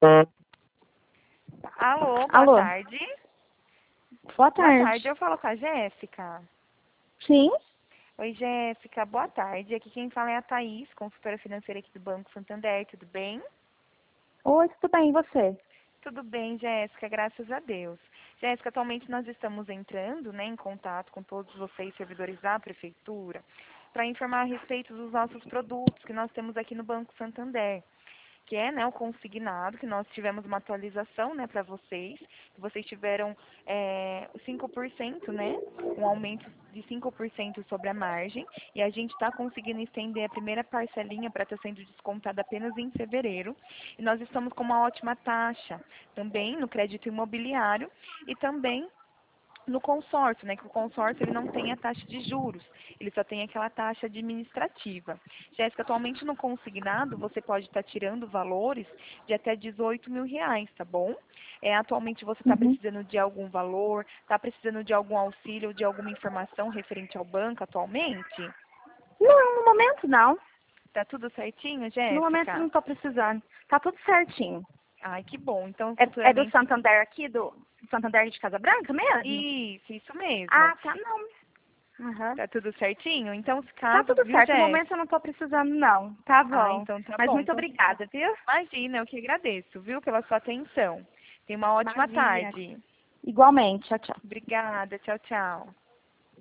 Alô, boa Alô, tarde. boa Boa tarde. tarde, eu falo com a Jéssica. Sim? Oi, Jéssica, boa tarde. Aqui quem fala é a Thaís, consultora financeira aqui do Banco Santander, tudo bem? Oi, tudo bem, e você? Tudo bem, Jéssica, graças a Deus. Jéssica, atualmente nós estamos entrando, em contato com todos vocês, servidores da Prefeitura, para informar a respeito dos nossos produtos que nós temos aqui no Banco Santander, que é, o consignado, que nós tivemos uma atualização, para vocês, que vocês tiveram 5%, um aumento de 5% sobre a margem, e a gente está conseguindo estender a primeira parcelinha para estar sendo descontada apenas em fevereiro, e nós estamos com uma ótima taxa também no crédito imobiliário e também no consórcio, que o consórcio ele não tem a taxa de juros, ele só tem aquela taxa administrativa. Jéssica, atualmente no consignado você pode estar tirando valores de até R$ 18.000, tá bom? Atualmente você está Uhum. precisando de algum valor, está precisando de algum auxílio, de alguma informação referente ao banco atualmente? Não, no momento não. Tá tudo certinho, No momento Jéssica? não tô precisando. Tá tudo certinho. Ai, que bom. Então, É do futuramente... Santander aqui, do Santander de Casa Branca mesmo? Isso mesmo. Ah, tá não. Aham. Tá tudo certinho? Então, Tá caso, tudo viu, certo. No Jéssica? momento eu não tô precisando, não. Tá Ah, bom. então tá Mas bom. muito Então, obrigada, viu? imagina, eu que agradeço, viu, pela sua atenção. Tenha uma ótima Imagina. tarde. Igualmente. Tchau, tchau. Obrigada, tchau, tchau.